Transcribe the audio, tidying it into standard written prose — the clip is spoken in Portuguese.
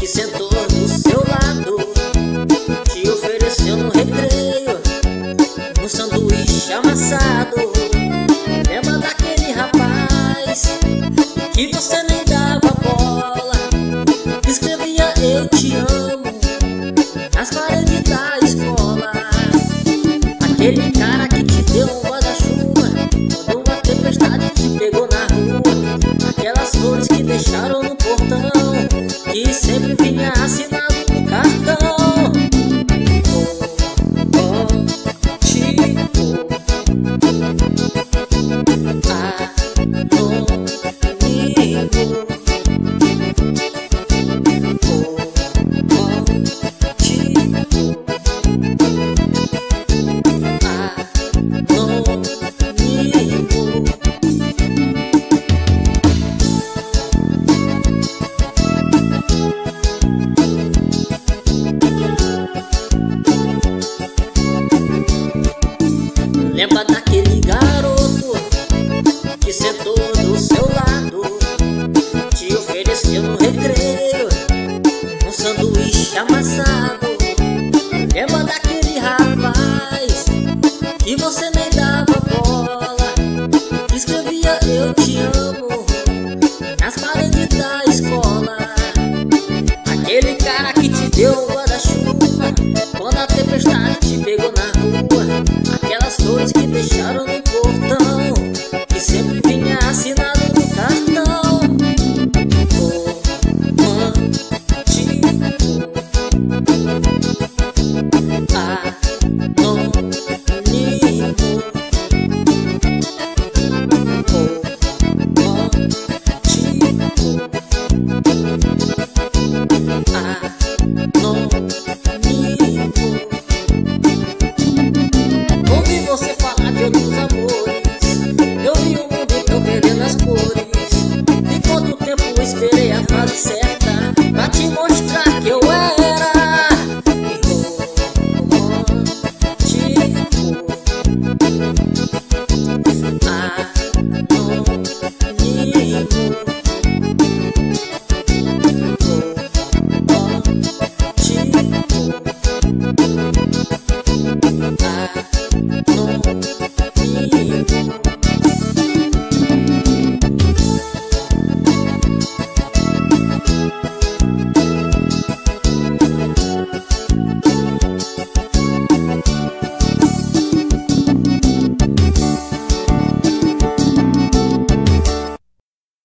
que sentou do seu lado, te ofereceu no recreio um sanduíche amassado. Lembra daquele rapaz que você nem dava bola, escrevia eu te amo nas paredes da escola? Aquele cara que te deu um guarda-chuva quando uma tempestade te pegou na rua, aquelas flores que deixaram no portão, que sempre vinha assinado no cartão. Lembra daquele garoto que sentou do seu lado, te ofereceu no recreio um sanduíche amassado? Lembra daquele rapaz que você nem dava bola, escrevia eu te amo nas paredes da escola? Aquele cara que te deu um guarda-chuva quando a tempestade te pegou na rua, aquelas flores que deixaram no portão, que sempre vinha assinado no cartão. Romântico, ouvi você falar de outros amores, eu vi o mundo tão perdendo as cores. E quanto tempo esperei a fase certa pra te mostrar